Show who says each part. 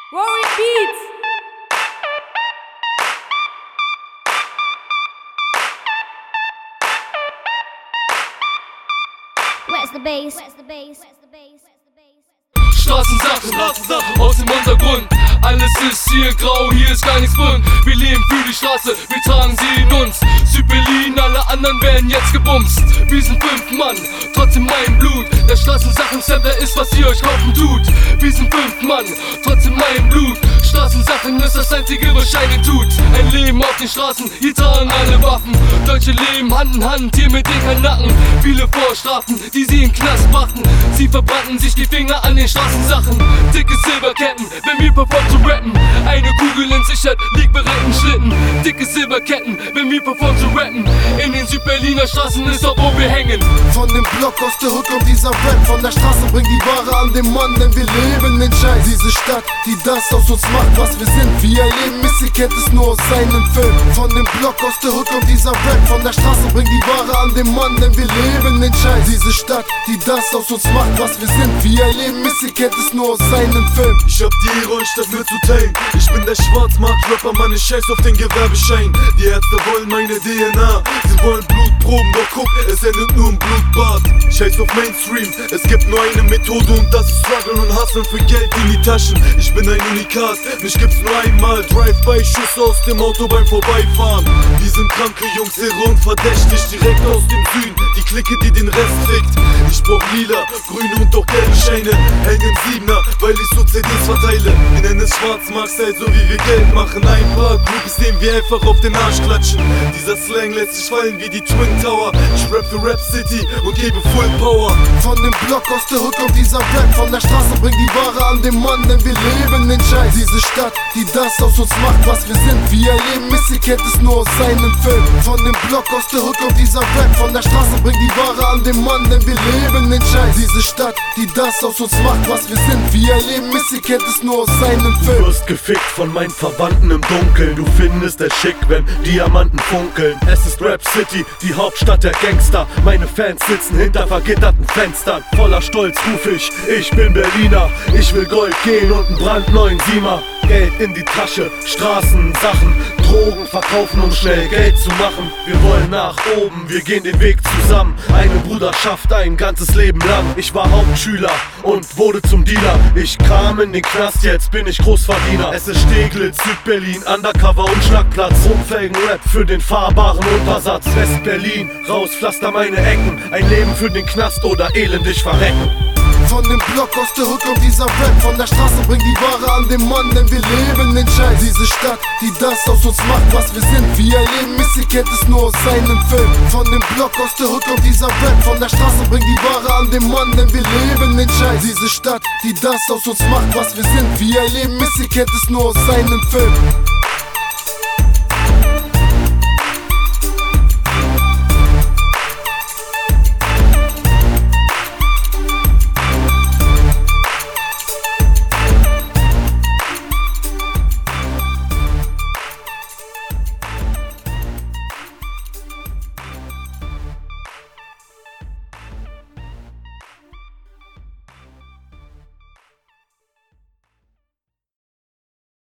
Speaker 1: Rory Beats.
Speaker 2: Where's the bass?
Speaker 3: Straßensachen aus dem Untergrund. Alles ist hier grau, hier ist gar nichts bunt. Wir leben für die Straße, wir tragen sie in uns. Süd-Berlin, alle anderen werden jetzt gebumst. Wir sind 5 Mann, trotzdem mein Blut. Der Straßensachen-Center ist, was ihr euch kaufen tut. Wir sind 5 Mann, trotzdem mein Blut. Straßensachen ist das einzige, was Scheine tut. Ein Leben auf den Straßen, hier tragen alle Waffen. Deutsche leben Hand in Hand, hier mit dicken Nacken. Viele Vorstrafen, die sie in den Knast brachten. Sie verbrannten sich die Finger an den Straßensachen. Dicke Silberketten, wenn wir performen zu rappen. Eine Kugel entsichert, liegt bereit im Schlitten. Dicke Silberketten, wenn wir performen zu rappen. In den Südberliner Straßen ist auch, wo wir hängen.
Speaker 4: Von dem Block aus der Hood kommt dieser Rap. Von der Straße bringt die Ware an den Mann, denn wir leben den Scheiß. Diese Stadt, die das aus uns macht, was wir sind. Wie ein Leben ist, sie kennt es nur aus seinem Film. Von dem Block aus der Hood kommt dieser Rap. Von der Straße bringt die Ware an den Mann, denn wir leben den Scheiß. Diese Stadt, die das aus uns macht, was wir sind. Wie ein Leben ist, sie kennt es nur aus seinem Film.
Speaker 5: Ich hab die Ehre, euch das mitzuteilen. Ich bin der Schwarzmarkt-Rapper, Mann, ich scheiß auf den Gewerbeschein. Die Ärzte wollen meine DNA, sie wollen Blutproben, doch guck, es endet nur im Blutbad. Scheiß auf Mainstream, es gibt nur eine Methode und das ist Struggle und Hustlen für Geld in die Taschen. Ich bin ein Unikat, mich gibt's nur einmal. Drive-by-Schuss aus dem Auto beim Vorbeifahren. Wir sind kranke Jungs, irre und verdächtig, direkt aus dem Süden, die Clique, die den Rest fickt. Ich brauch lila, grüne und auch gelbe Scheine, hängen 7er, weil ich so CDs verteile. Wir nennen es Schwarzmarkt-Style, so wie wir Geld machen. Ein paar Groupies, denen wir einfach auf den Arsch klatschen. Dieser Slang lässt sich fallen wie die Twin Tower. Ich rap für Rap City und gebe Full Power.
Speaker 4: Von dem Block aus der Hood kommt dieser Rap. Von der Straße bringt die Ware an den Mann, denn wir leben den Scheiß. Diese Stadt, die das aus uns macht, was wir sind. Wie ein Leben ist, sie kennt es nur aus seinem Film. Von dem Block aus der Hood kommt dieser Rap. Von der Straße bringt die Ware an den Mann, denn wir leben den Scheiß. Diese Stadt, die das aus uns macht, was wir sind. Wie ein Leben ist, sie kennt es nur aus seinem Film.
Speaker 6: Du wirst gefickt von meinen Verwandten im Dunkeln. Du findest es schick, wenn Diamanten funkeln. Es ist Rap City, die Hauptstadt der Gangster. Meine Fans sitzen hinter vergitterten Fenstern. Voller Stolz ruf ich bin Berliner. Ich will Gold gehen und einen brandneuen Siemer. Geld in die Tasche, Straßen, Sachen, Drogen verkaufen, um schnell Geld zu machen. Wir wollen nach oben, wir gehen den Weg zusammen. Eine Bruderschaft, ein ganzes Leben lang. Ich war Hauptschüler und wurde zum Dealer. Ich kam in den Knast, jetzt bin ich Großverdiener. Es ist Steglitz, Südberlin, Undercover und Schlagplatz. Rundfelgen-Rap für den fahrbaren Untersatz. West-Berlin, raus, pflaster meine Ecken. Ein Leben für den Knast oder elendig verrecken.
Speaker 4: Von dem Block aus der Hood kommt dieser Rap. Von der Straße bringt die Ware an den Mann, denn wir leben den Scheiß. Diese Stadt, die das aus uns macht, was wir sind. Wie ein Leben ist, sie kennt es nur aus seinem Film. Von dem Block aus der Hood kommt dieser Rap. Von der Straße bringt die Ware an den Mann, denn wir leben den Scheiß. Diese Stadt, die das aus uns macht, was wir sind. Wie ein Leben ist, sie kennt es nur aus seinem Film.